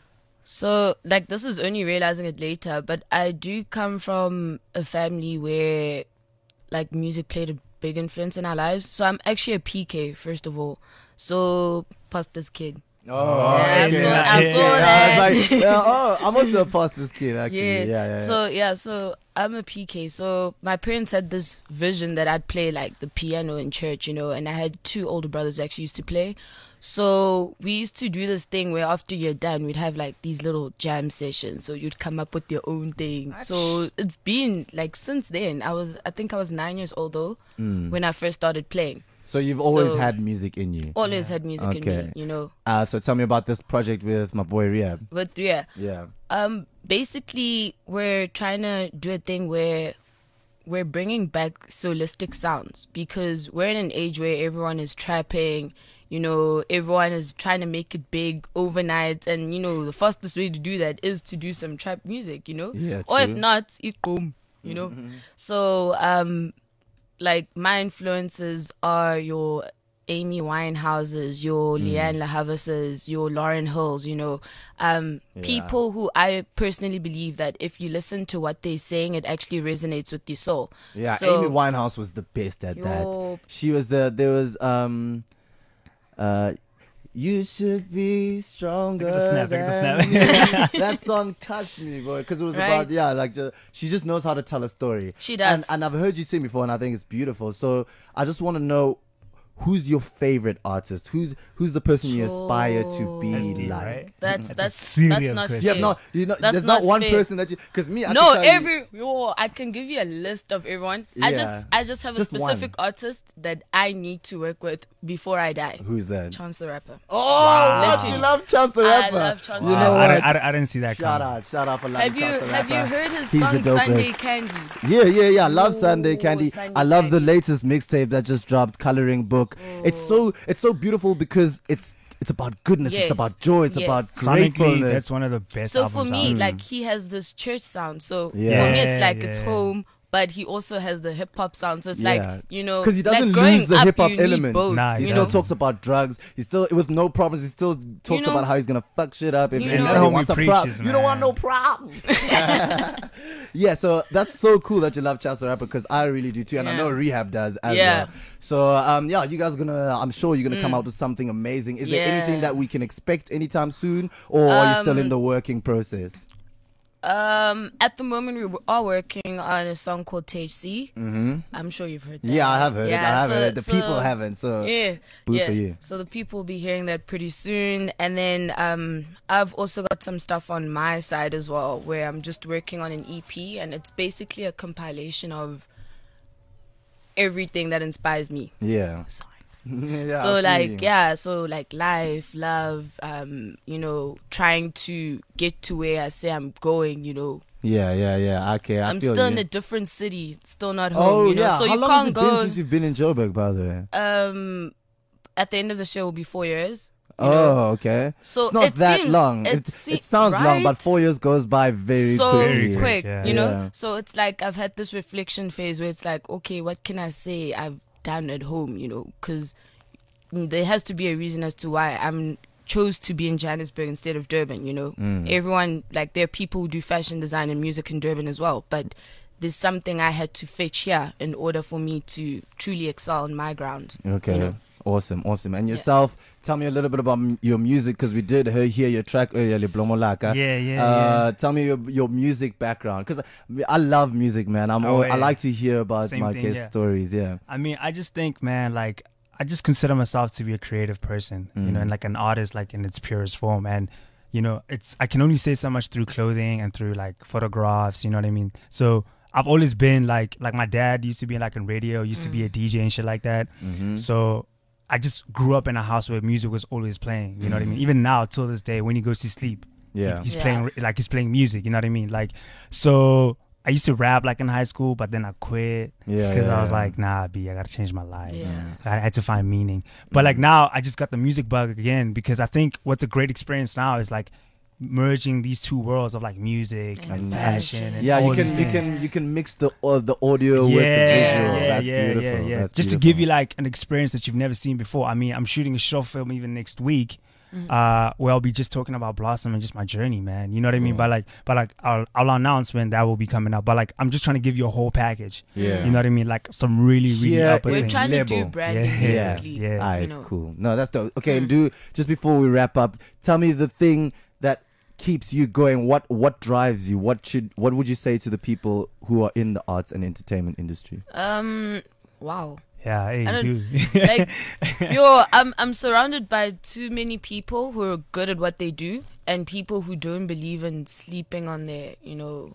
So like this is only realizing it later, but I do come from a family where like music played a big influence in our lives. So I'm actually a P K first of all. So pastor's kid. Oh, Yeah, I okay. saw- I Yeah, saw yeah, that. I was like, yeah, oh, I'm also a pastor's kid, actually. Yeah. Yeah, yeah. yeah. So yeah, so I'm a P K. So my parents had this vision that I'd play like the piano in church, you know, and I had two older brothers who actually used to play. So we used to do this thing where after you're done, we'd have like these little jam sessions. So you'd come up with your own thing. So it's been like since then. I was, I think I was nine years old though Mm. when I first started playing. So you've always So- had music in you. Always had music in Okay. me, you know. Uh, so tell me about this project with my boy Rehab. But yeah, Yeah. Um, basically, we're trying to do a thing where we're bringing back solistic sounds because we're in an age where everyone is trapping. You know, everyone is trying to make it big overnight, and you know, the fastest way to do that is to do some trap music. You know, Yeah, or if true. not, iqum. You know, so um, like my influences are your Amy Winehouses, your Mm. Leanne LaHavises, your Lauren Hills, you know, um, Yeah. people who I personally believe that if you listen to what they're saying, it actually resonates with your soul. Yeah, So- Amy Winehouse was the best at Yo. that. She was the, there was, um, uh, you should be stronger. Look at the snap, look at than the me. That song touched me, boy, because it was Right. about, yeah, like, ju- she just knows how to tell a story. She does. And, and I've heard you sing before, and I think it's beautiful. So I just want to know, who's your favorite artist? Who's who's the person you aspire to be That's deep, like? right? That's That's a that's serious that's not question. You have fair. not, you know, That's there's not, not one fair. person that you, because me, I No, can tell you- every yo, I can give you a list of everyone. I Yeah. just I just have Just a specific one. artist that I need to work with before I die. Who's that? Chance the Rapper. Oh, what? Literally. You love Chance the I Rapper. love Chance You the know I, what? didn't, I, didn't, I didn't see that Shout coming. out, shout out for loving Have you Chance the have you Rapper. heard his He's the song dopest. Sunday Candy? Yeah, yeah, yeah. I love Sunday Ooh, Candy. Sunday I love the Candy. latest mixtape that just dropped, Coloring Book. It's so it's so beautiful because it's it's about goodness, it's Yes. about joy, it's Yes. about Sonically, gratefulness. that's one of the best So for albums me, out. like he has this church sound. So Yeah. for me, Yeah, it's like it's yeah. home, but he also has the hip hop sound. So it's Yeah. like you know, Because he doesn't like growing lose the up, hip hop you need element. both, Nah, he he you still know? talks about drugs. He still, with no problems, he still talks know- about how he's gonna fuck shit up if You anybody know- wants a Homie problem. preaches, You don't want man. no problem. Yeah, so that's so cool that you love Chance the Rapper because I really do too, and I Yeah. know Rehab does as Yeah. well. So um, yeah, you guys are gonna, I'm sure you're gonna come out with something amazing. Is there Mm. Yeah. anything that we can expect anytime soon, or are you still in Um, the working process? Um, at the moment, we are working on a song called T H C. Mm-hmm. I'm sure you've heard that. Yeah, I have heard it. I Yeah, have so- heard it. The so- people haven't. So Yeah, boo yeah. for you. So the people will be hearing that pretty soon, and then um, I've also got some stuff on my side as well, where I'm just working on an E P, and it's basically a compilation of everything that inspires me. Yeah. Sorry. Yeah, I So feel like you. yeah, so like life, love, um, you know, trying to get to where I say I'm going, you know. Yeah, yeah, yeah. Okay, I I'm feel still you. in a different city, still not home, Oh you know. yeah. So How you long can't has it go been since you've been in Joburg, by the way? um at the end of the show will be four years. Oh, know? okay. So it's not it that seems- long. it It, se- it sounds long, but right? four years goes by very so quickly. quick, yeah. you know. Yeah. So it's like I've had this reflection phase where it's like, okay, what can I say I've done at home, you know? Because there has to be a reason as to why I'm chose to be in Johannesburg instead of Durban, you know. Mm. Everyone, like, there are people who do fashion design and music in Durban as well, but there's something I had to fetch here in order for me to truly excel on my ground. Okay. You know? Awesome, awesome. And yourself, tell me a little bit about m- your music, because we did he- hear your track earlier, Le Blomolaka. Yeah, yeah, uh, yeah. Tell me your, your music background, because I love music, man. I'm Oh, always, I yeah. like to hear about Same my thing, kids' yeah. stories. Yeah. I mean, I just think, man, like, I just consider myself to be a creative person, you know, Mm. and like an artist, like in its purest form. And, you know, it's, I can only say so much through clothing and through like photographs, you know what I mean? So I've always been like, like my dad used to be like in radio, used to be a D J and shit like that. Mm-hmm. So I just grew up in a house where music was always playing, you know what I mean? Even now, till this day, when he goes to sleep, Yeah. he's Yeah. playing like he's playing music, you know what I mean? Like, so I used to rap like in high school, but then I quit Yeah. because yeah, I was yeah. like, nah, B, I gotta change my life. Yeah. I had to find meaning. But like now, I just got the music bug again because I think what's a great experience now is like merging these two worlds of like music and, And fashion. fashion. And yeah, all you can these you things. can you can mix the uh, the audio with the visual. Yeah, That's yeah, beautiful. yeah, yeah. That's Just to beautiful. give you like an experience that you've never seen before. I mean, I'm shooting a short film even next week, Mm. uh, where I'll be just talking about Blossom and just my journey, man. You know what I mean? Cool. But like, but like, I'll, I'll announce when that will be coming out. But like, I'm just trying to give you a whole package. Yeah. You know what I mean? Like some really, really Here upper We're is things. trying to do Lebo. branding, Yeah. basically. Yeah. Ah, you it's know. cool. No, that's dope. Okay, and Mm. do just before we wrap up, tell me the thing that keeps you going. What what drives you? What should what would you say to the people who are in the arts and entertainment industry? Um, wow. Yeah, hey, I don't- dude. Like, yo, I'm I'm surrounded by too many people who are good at what they do, and people who don't believe in sleeping on their, you know,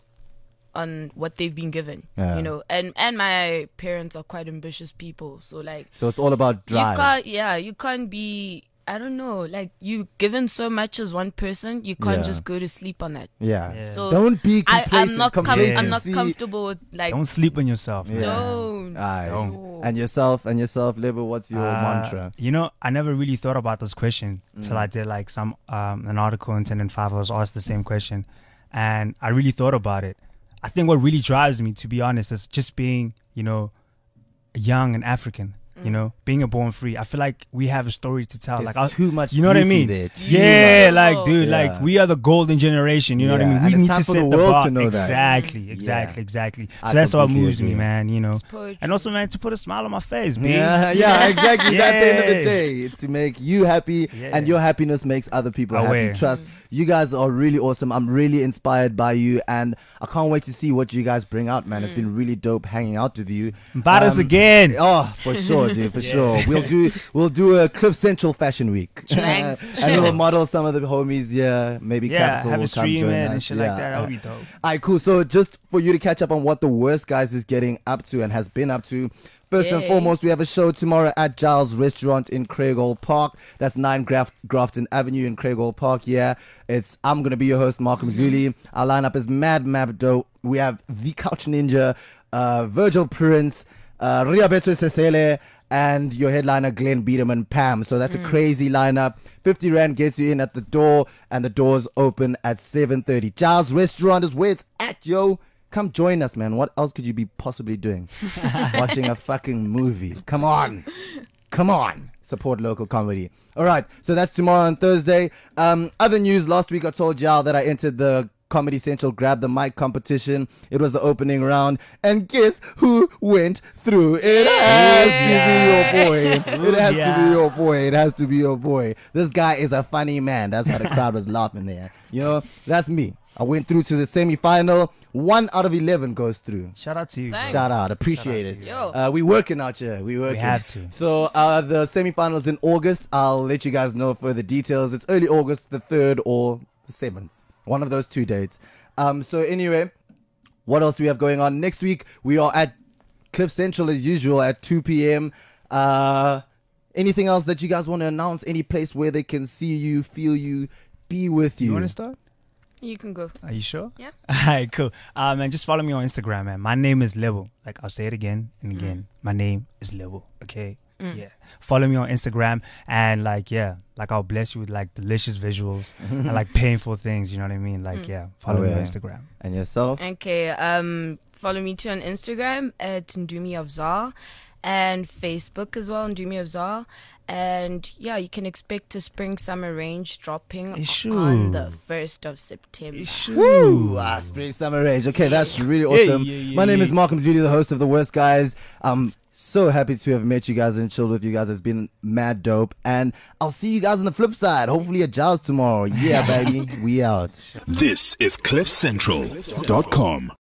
on what they've been given. Yeah. You know, and and my parents are quite ambitious people, so like, So it's all about you drive. can't, yeah, you can't be. I don't know, like you given so much as one person, you can't Yeah. just go to sleep on that. Yeah. Yeah. So Don't be I, complacent. I'm not com- I'm not Complacency- comfortable with like. Don't sleep on yourself. man. Yeah. Don't. Aight. No. And yourself and yourself, Lebo, what's your Uh, mantra? You know, I never really thought about this question Mm. till I did like some um, an article in Ten and Five. I was asked the same question, and I really thought about it. I think what really drives me, to be honest, is just being, you know, young and African. You know, being a born free. I feel like we have a story to tell. There's like, I'll- too much you know what I beauty mean? there, too Yeah, much. like, dude, Yeah. like we are the golden generation. You know Yeah, what I mean? and We it's need time to for set the the world bar. to know that. Exactly, Yeah. exactly, exactly. I So that's what completely moves me, agree. man. You know, It's poetry. and also, man, to put a smile on my face, B. Yeah, yeah, exactly. At the end of the Yeah. day, it's to make you happy, Yeah. and your happiness makes other people happy. Aware. Trust, you guys are really awesome. I'm really inspired by you, and I can't wait to see what you guys bring out, man. It's been really dope hanging out with you. Invite us Um, again. Oh, for sure, dude, for Yeah. sure. We'll do we'll do a Cliff Central Fashion Week, Thanks. and we'll model some of the homies. Yeah, maybe Yeah, Capital have will a come stream join it us. and shit yeah. like that. That would be dope. All right, cool. So just for you to catch up on what the Worst Guys is getting up to and has been up to. First and Yay. foremost, we have a show tomorrow at Giles Restaurant in Craighall Park. That's nine Graft- Grafton Avenue in Craighall Park. Yeah, it's I'm gonna be your host, Malcolm Gluli. Our lineup is mad, mad dope. We have the Couch Ninja, uh, Virgil Prince, uh, Riabeto Sesele, and your headliner Glenn Biederman Pam. So that's a crazy lineup. fifty rand gets you in at the door, and the doors open at seven thirty. Giles Restaurant is where it's at, yo. Come join us, man. What else could you be possibly doing? Watching a fucking movie. Come on. Come on. Support local comedy. All right. So that's tomorrow on Thursday. Um, other news. Last week I told y'all that I entered the Comedy Central Grab the Mic competition. It was the opening round. And guess who went through? It has to be your boy. It has to Yeah. be your boy. It has to be your boy. This guy is a funny man. That's how the crowd was laughing there. You know, that's me. I went through to the semi-final. One out of eleven goes through. Shout out to you. Thanks. Shout out, appreciate Shout out it. to you. Uh, we working out here. We working. have to. So uh, the semifinals in August. I'll let you guys know further details. It's early August, the third or the seventh. One of those two dates. Um. So anyway, what else do we have going on next week? We are at Cliff Central as usual at two p.m. Uh, anything else that you guys want to announce? Any place where they can see you, feel you, be with you? You want to start? You can go. Are you sure? Yeah. Alright, cool. Um, and just follow me on Instagram, man. My name is Lebo. Like I'll say it again and again. My name is Lebo. Okay. Mm. Yeah. Follow me on Instagram, and like, yeah, like I'll bless you with like delicious visuals and like painful things. You know what I mean? Like, mm. yeah, follow oh, me yeah. on Instagram. And yourself? Okay. Um, follow me too on Instagram at Ndumi of Zar, and Facebook as well, Ndumi of Zar. And yeah, you can expect a spring summer range dropping Issue. on the first of September. Issue. Woo! Ah, spring summer range. Okay, that's really awesome. Yeah, yeah, yeah, My name is Malcolm Judy, the host of The Worst Guys. Um. So happy to have met you guys and chilled with you guys. It's been mad dope. And I'll see you guys on the flip side. Hopefully at Jaws tomorrow. Yeah, baby. We out. This is cliff central dot com.